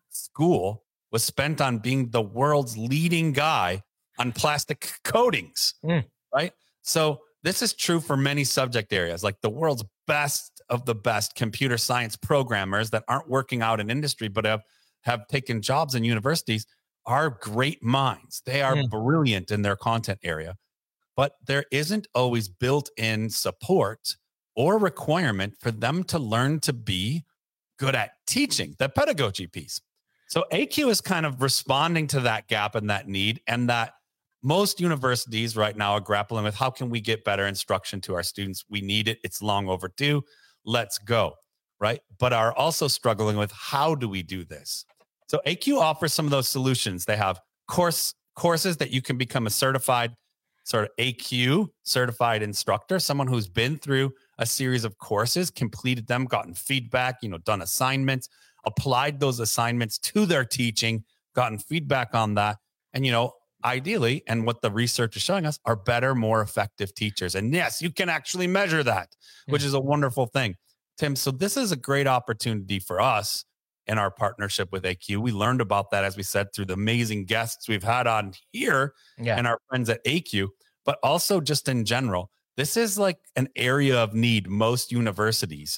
school was spent on being the world's leading guy on plastic coatings, right? So this is true for many subject areas, like the world's best of the best computer science programmers that aren't working out in industry, but have taken jobs in universities are great minds. They are brilliant in their content area, but there isn't always built-in support or requirement for them to learn to be good at teaching, the pedagogy piece. So AQ is kind of responding to that gap and that need, and that most universities right now are grappling with how can we get better instruction to our students? We need it. It's long overdue. Let's go, right? But are also struggling with how do we do this? So AQ offers some of those solutions. They have courses that you can become a certified sort of AQ certified instructor, someone who's been through a series of courses, completed them, gotten feedback, done assignments, applied those assignments to their teaching, gotten feedback on that. And, ideally, and what the research is showing us, are better, more effective teachers. And yes, you can actually measure that, which is a wonderful thing. Tim, so this is a great opportunity for us in our partnership with AQ. We learned about that, as we said, through the amazing guests we've had on here and our friends at AQ, but also just in general. This is like an area of need most universities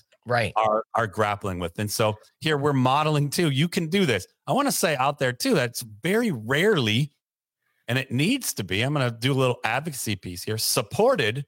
are grappling with. And so here we're modeling too. You can do this. I want to say out there too, that's very rarely, and it needs to be, I'm going to do a little advocacy piece here, supported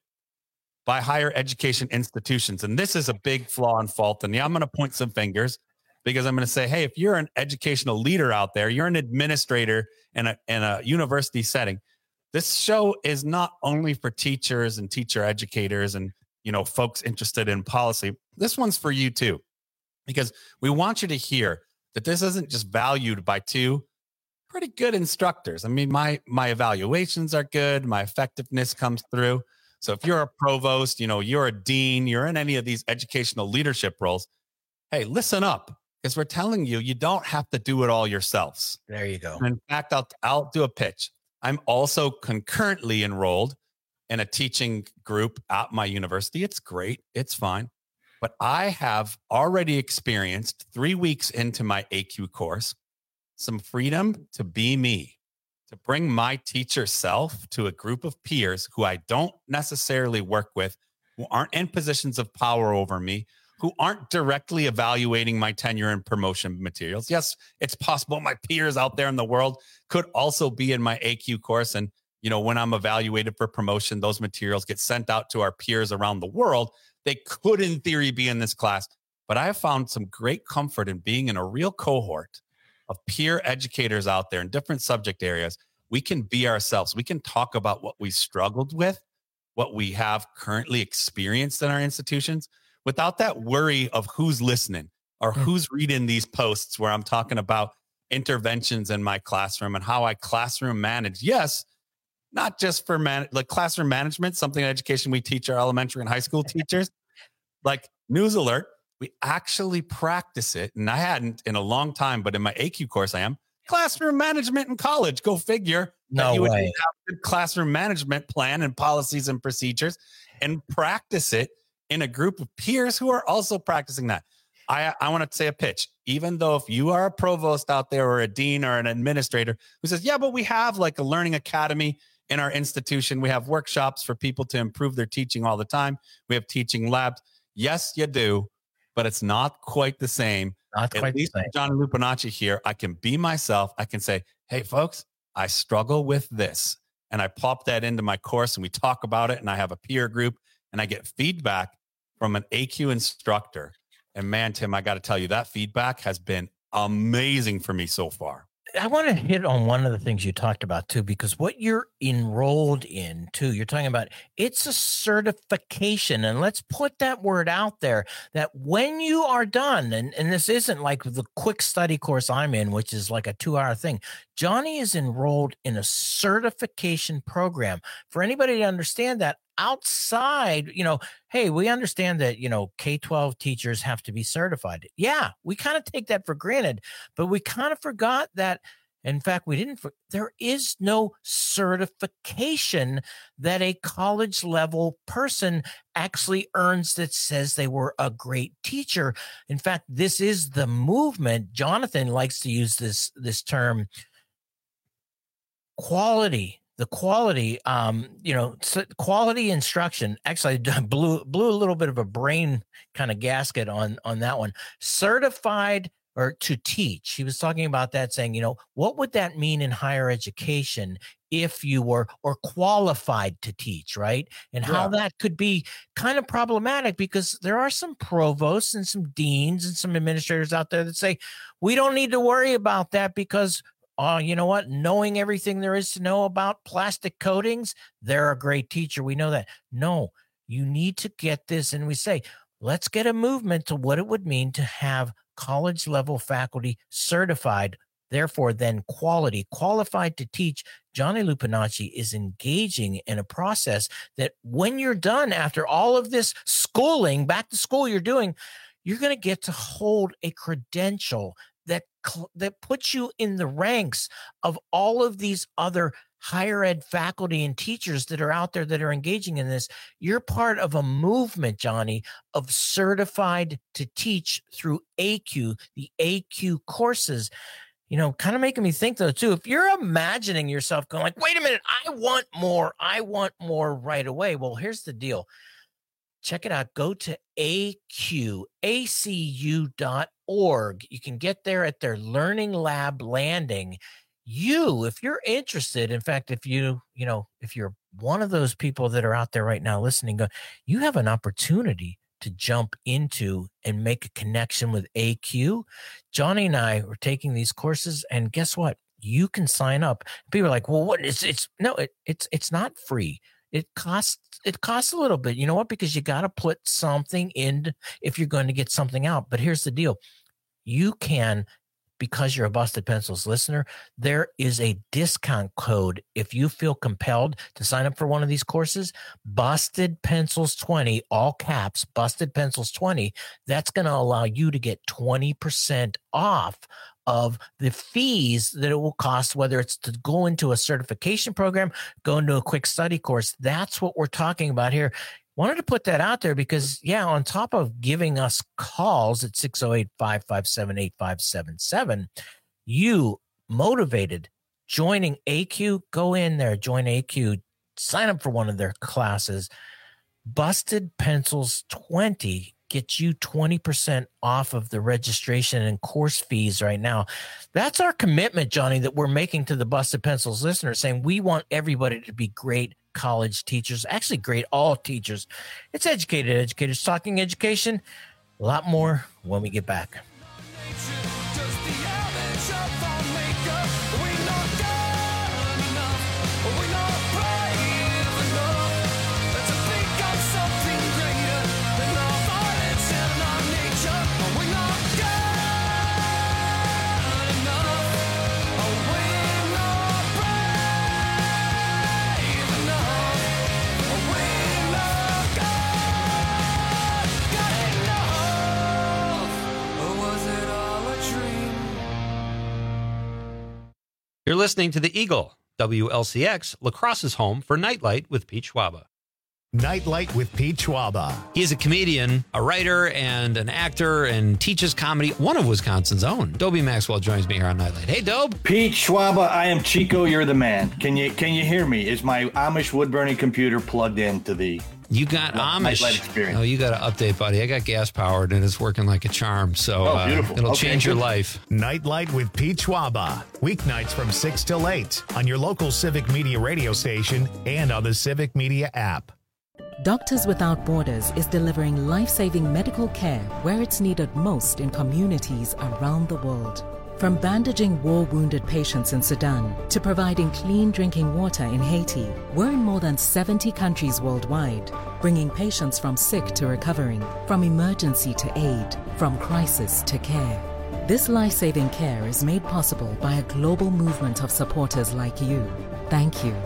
by higher education institutions. And this is a big flaw and fault. And I'm going to point some fingers, because I'm going to say, hey, if you're an educational leader out there, you're an administrator in a university setting, this show is not only for teachers and teacher educators and, folks interested in policy. This one's for you too, because we want you to hear that this isn't just valued by two pretty good instructors. I mean, my evaluations are good. My effectiveness comes through. So if you're a provost, you're a dean, you're in any of these educational leadership roles, hey, listen up. Because we're telling you, you don't have to do it all yourselves. There you go. In fact, I'll do a pitch. I'm also concurrently enrolled in a teaching group at my university. It's great. It's fine. But I have already experienced 3 weeks into my AQ course, some freedom to be me, to bring my teacher self to a group of peers who I don't necessarily work with, who aren't in positions of power over me, who aren't directly evaluating my tenure and promotion materials. Yes, it's possible my peers out there in the world could also be in my AQ course. And, when I'm evaluated for promotion, those materials get sent out to our peers around the world. They could, in theory, be in this class. But I have found some great comfort in being in a real cohort of peer educators out there in different subject areas. We can be ourselves. We can talk about what we struggled with, what we have currently experienced in our institutions, without that worry of who's listening or who's reading these posts where I'm talking about interventions in my classroom and how I classroom manage. Yes, not just for like classroom management, something in education we teach our elementary and high school teachers. Like news alert, we actually practice it. And I hadn't in a long time, but in my AQ course, I am classroom management in college. Go figure. No you would way. have a good classroom management plan and policies and procedures and practice it in a group of peers who are also practicing that. I want to say a pitch, even though if you are a provost out there or a dean or an administrator who says, yeah, but we have like a learning academy in our institution. We have workshops for people to improve their teaching all the time. We have teaching labs. Yes, you do, but it's not quite the same. Not quite the same. John Lupinacci here, I can be myself. I can say, hey, folks, I struggle with this. And I pop that into my course and we talk about it. And I have a peer group and I get feedback from an AQ instructor. And man, Tim, I got to tell you, that feedback has been amazing for me so far. I want to hit on one of the things you talked about too, because what you're enrolled in too, you're talking about, it's a certification. And let's put that word out there that when you are done, and this isn't like the quick study course I'm in, which is like a 2-hour thing. Johnny is enrolled in a certification program. For anybody to understand that, outside, hey, we understand that, K-12 teachers have to be certified. Yeah, we kind of take that for granted, but we kind of forgot that. In fact, there is no certification that a college level person actually earns that says they were a great teacher. In fact, this is the movement. Jonathan likes to use this term, quality. The quality, quality instruction. Actually, I blew a little bit of a brain kind of gasket on that one. Certified or to teach. He was talking about that, saying, what would that mean in higher education if you were or qualified to teach, right? And how that could be kind of problematic because there are some provosts and some deans and some administrators out there that say, we don't need to worry about that because you know what? Knowing everything there is to know about plastic coatings, they're a great teacher. We know that. No, you need to get this. And we say, let's get a movement to what it would mean to have college level faculty certified, therefore then qualified to teach. Johnny Lupinacci is engaging in a process that when you're done after all of this schooling, back to school you're doing, you're going to get to hold a credential that puts you in the ranks of all of these other higher ed faculty and teachers that are out there that are engaging in this. You're part of a movement, Johnny, of certified to teach through AQ, the AQ courses. Kind of making me think though, too, if you're imagining yourself going like, wait a minute, I want more right away. Well, here's the deal. Check it out. Go to acu.org. You can get there at their Learning Lab landing. If you're interested, in fact, if you're one of those people that are out there right now listening, you have an opportunity to jump into and make a connection with AQ. Johnny and I are taking these courses, and guess what? You can sign up. People are like, well, what is it? No, it's not free. It costs a little bit. You know what? Because you got to put something in if you're going to get something out. But here's the deal. You can, because you're a Busted Pencils listener, there is a discount code if you feel compelled to sign up for one of these courses. Busted Pencils 20, all caps, Busted Pencils 20. That's going to allow you to get 20% off of the fees that it will cost, whether it's to go into a certification program, go into a quick study course. That's what we're talking about here. Wanted to put that out there because, on top of giving us calls at 608-557-8577, you motivated joining AQ, go in there, join AQ, sign up for one of their classes. Busted Pencils 20 gets you 20% off of the registration and course fees right now. That's our commitment, Johnny, that we're making to the Busted Pencils listeners, saying we want everybody to be great college teachers, actually great all teachers. It's Educated Educators talking education. A lot more when we get back. You're listening to The Eagle, WLCX, La Crosse's home for Nightlight with Pete Schwaba. Nightlight with Pete Schwaba. He is a comedian, a writer, and an actor, and teaches comedy. One of Wisconsin's own. Dobie Maxwell joins me here on Nightlight. Hey, Dobe. Pete Schwaba, I am Chico. You're the man. Can you hear me? Is my Amish wood burning computer plugged into the? You got Amish. Nightlight experience. Oh, you got to update, buddy. I got gas powered and it's working like a charm. So it'll change your life. Nightlight with Pete Schwaba. Weeknights from 6 till 8 on your local Civic Media radio station and on the Civic Media app. Doctors Without Borders is delivering life-saving medical care where it's needed most in communities around the world. From bandaging war-wounded patients in Sudan to providing clean drinking water in Haiti, we're in more than 70 countries worldwide, bringing patients from sick to recovering, from emergency to aid, from crisis to care. This life-saving care is made possible by a global movement of supporters like you. Thank you.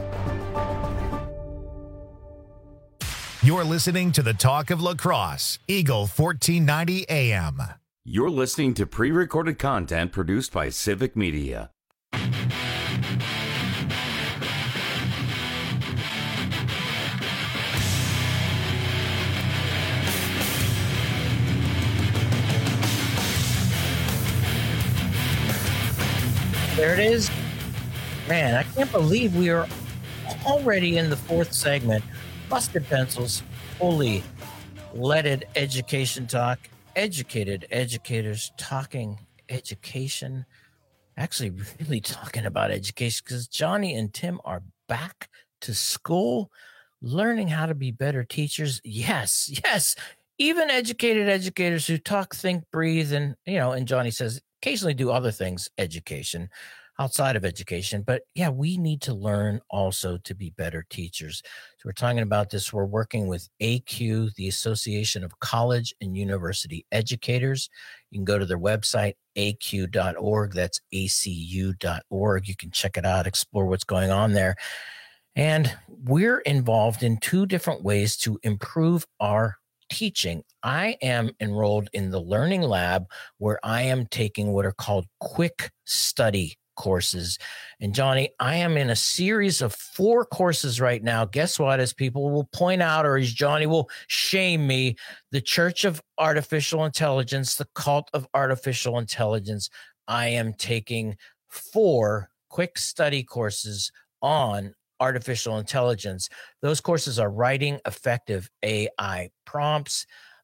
You're listening to the Talk of La Crosse, Eagle 1490 AM. You're listening to pre-recorded content produced by Civic Media. There it is. Man, I can't believe we are already in the fourth segment. Busted Pencils, fully leaded education talk. Educated educators talking education, actually really talking about education, because Johnny and Tim are back to school, learning how to be better teachers. Yes, even educated educators who talk, think, breathe, and and Johnny says occasionally do other things, education, outside of education. But yeah, we need to learn also to be better teachers. So we're talking about this. We're working with ACU, the Association of College and University Educators. You can go to their website, aq.org. That's acu.org. You can check it out, explore what's going on there. And we're involved in two different ways to improve our teaching. I am enrolled in the Learning Lab, where I am taking what are called quick study courses. And Johnny, I am in a series of 4 courses right now. Guess what? As people will point out, or as Johnny will shame me, the Church of Artificial Intelligence, the Cult of Artificial Intelligence. I am taking 4 quick study courses on artificial intelligence. Those courses are writing effective AI prompts,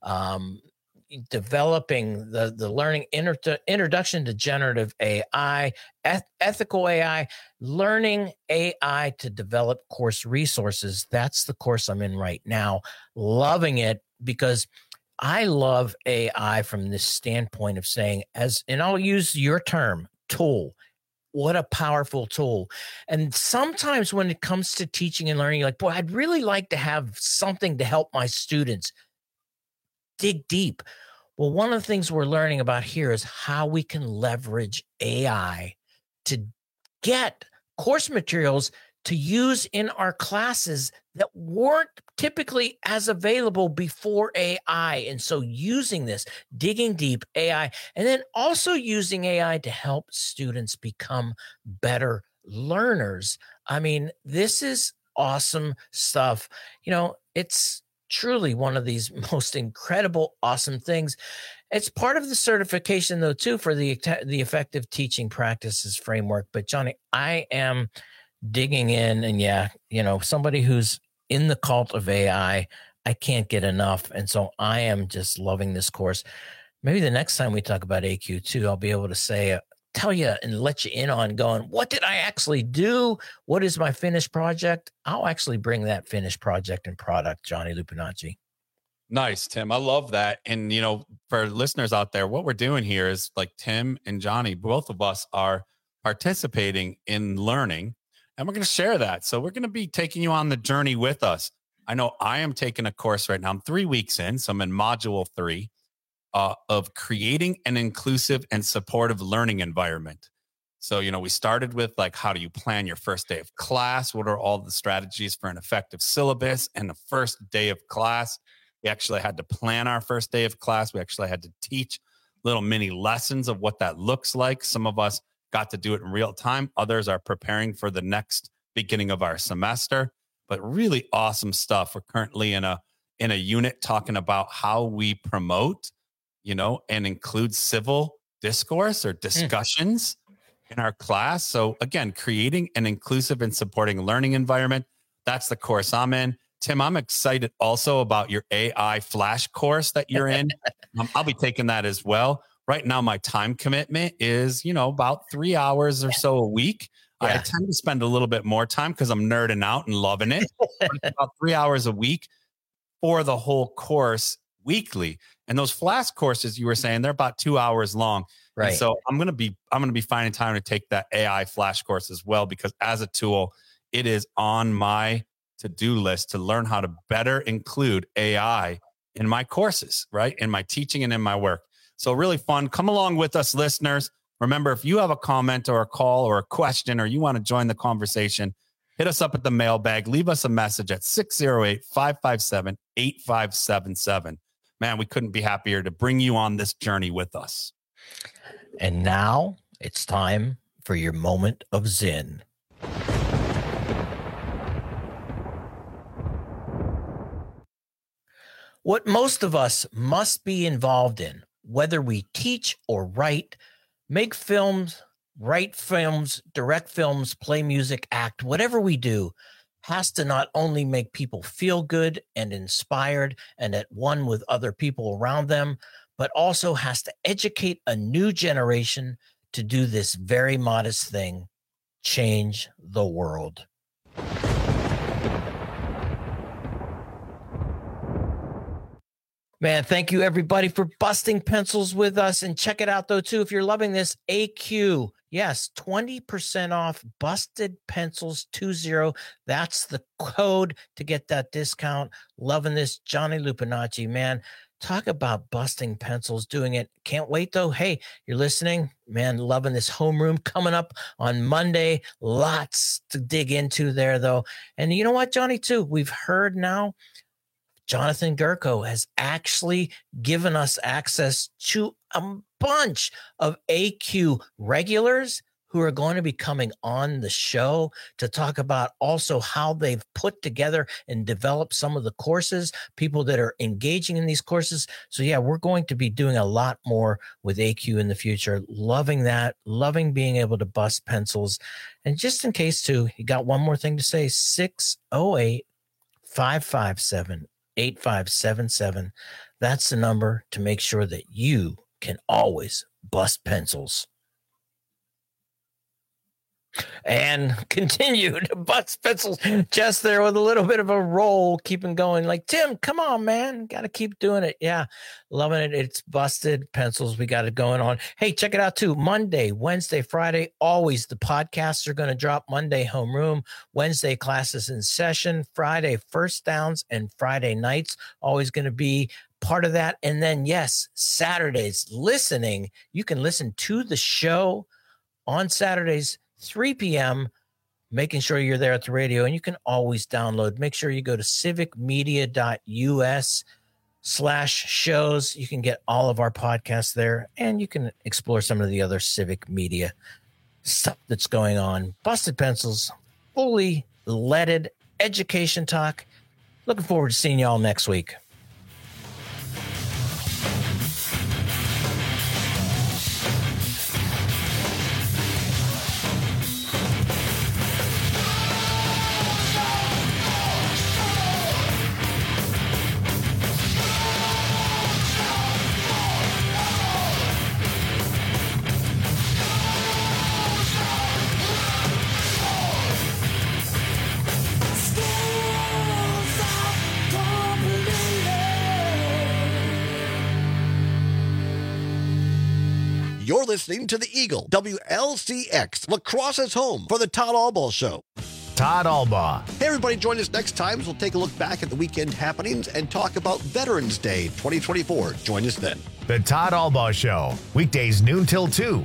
developing the learning introduction to generative AI, ethical AI, learning AI to develop course resources. That's the course I'm in right now. Loving it, because I love AI from this standpoint of saying, and I'll use your term, tool. What a powerful tool. And sometimes when it comes to teaching and learning, you're like, boy, I'd really like to have something to help my students dig deep. Well, one of the things we're learning about here is how we can leverage AI to get course materials to use in our classes that weren't typically as available before AI. And so using this, digging deep AI, and then also using AI to help students become better learners. I mean, this is awesome stuff. It's truly one of these most incredible, awesome things. It's part of the certification, though, too, for the Effective Teaching Practices Framework. But Johnny, I am digging in, and somebody who's in the cult of AI, I can't get enough. And so I am just loving this course. Maybe the next time we talk about AQ too, I'll be able to tell you and let you in on going, what did I actually do? What is my finished project? I'll actually bring that finished project and product, Johnny Lupinacci. Nice, Tim. I love that. And, for listeners out there, what we're doing here is like Tim and Johnny, both of us are participating in learning, and we're going to share that. So we're going to be taking you on the journey with us. I know I am taking a course right now. I'm 3 weeks in, so I'm in module 3 of creating an inclusive and supportive learning environment. So, we started with how do you plan your first day of class? What are all the strategies for an effective syllabus and the first day of class? We actually had to plan our first day of class. We actually had to teach little mini lessons of what that looks like. Some of us got to do it in real time. Others are preparing for the next beginning of our semester, but really awesome stuff. We're currently in a unit talking about how we promote, and include civil discourse or discussions in our class. So again, creating an inclusive and supporting learning environment. That's the course I'm in. Tim, I'm excited also about your AI Flash course that you're in. I'll be taking that as well. Right now, my time commitment is, about 3 hours or so a week. Yeah. I tend to spend a little bit more time because I'm nerding out and loving it. About 3 hours a week for the whole course weekly. And those Flash courses you were saying, they're about 2 hours long. Right. And so I'm gonna be finding time to take that AI Flash course as well, because as a tool, it is on my to-do list to learn how to better include AI in my courses, right? In my teaching and in my work. So really fun. Come along with us, listeners. Remember, if you have a comment or a call or a question, or you want to join the conversation, hit us up at the mailbag. Leave us a message at 608-557-8577. Man, we couldn't be happier to bring you on this journey with us. And now it's time for your moment of Zen. What most of us must be involved in, whether we teach or write, make films, write films, direct films, play music, act, whatever we do, has to not only make people feel good and inspired and at one with other people around them, but also has to educate a new generation to do this very modest thing, change the world. Man, thank you everybody for busting pencils with us. And check it out though too, if you're loving this, AQ, yes, 20% off Busted Pencils 20. That's the code to get that discount. Loving this, Johnny Lupinacci, man. Talk about busting pencils, doing it. Can't wait though. Hey, you're listening, man. Loving this homeroom coming up on Monday. Lots to dig into there though. And you know what, Johnny, too, we've heard now Jonathan Gurko has actually given us access to a bunch of AQ regulars who are going to be coming on the show to talk about also how they've put together and developed some of the courses, people that are engaging in these courses. So yeah, we're going to be doing a lot more with AQ in the future. Loving that, loving being able to bust pencils. And just in case too, you got one more thing to say, 608-557-8577. That's the number to make sure that you can always bust pencils. And continue to bust pencils just there with a little bit of a roll, keeping going. Like, Tim, come on, man. Got to keep doing it. Yeah, loving it. It's Busted Pencils. We got it going on. Hey, check it out too. Monday, Wednesday, Friday, always the podcasts are going to drop. Monday, homeroom. Wednesday, classes in session. Friday, first downs. And Friday nights, always going to be part of that. And then, yes, Saturdays, listening. You can listen to the show on Saturdays, 3 p.m., making sure you're there at the radio, and you can always download. Make sure you go to civicmedia.us/shows. You can get all of our podcasts there, and you can explore some of the other Civic Media stuff that's going on. Busted Pencils, fully leaded education talk. Looking forward to seeing y'all next week. You're listening to the Eagle, WLCX, Lacrosse's home for the Todd Albaugh Show. Todd Albaugh. Hey, everybody, join us next time as we'll take a look back at the weekend happenings and talk about Veterans Day 2024. Join us then. The Todd Albaugh Show, weekdays noon till 2.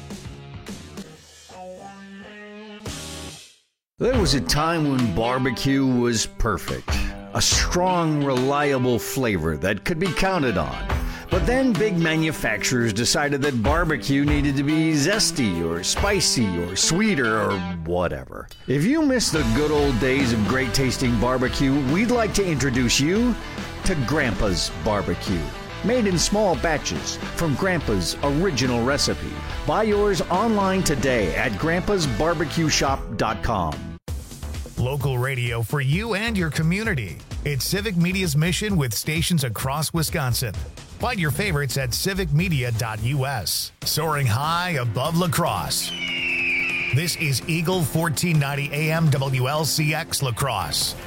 There was a time when barbecue was perfect. A strong, reliable flavor that could be counted on. But But then big manufacturers decided that barbecue needed to be zesty or spicy or sweeter or whatever. If you miss the good old days of great tasting barbecue, we'd like to introduce you to Grandpa's Barbecue. Made in small batches from Grandpa's original recipe. Buy yours online today at grandpasbarbecueshop.com. Local radio for you and your community. It's Civic Media's mission with stations across Wisconsin. Find your favorites at civicmedia.us. Soaring high above La Crosse. This is Eagle 1490 AM WLCX La Crosse.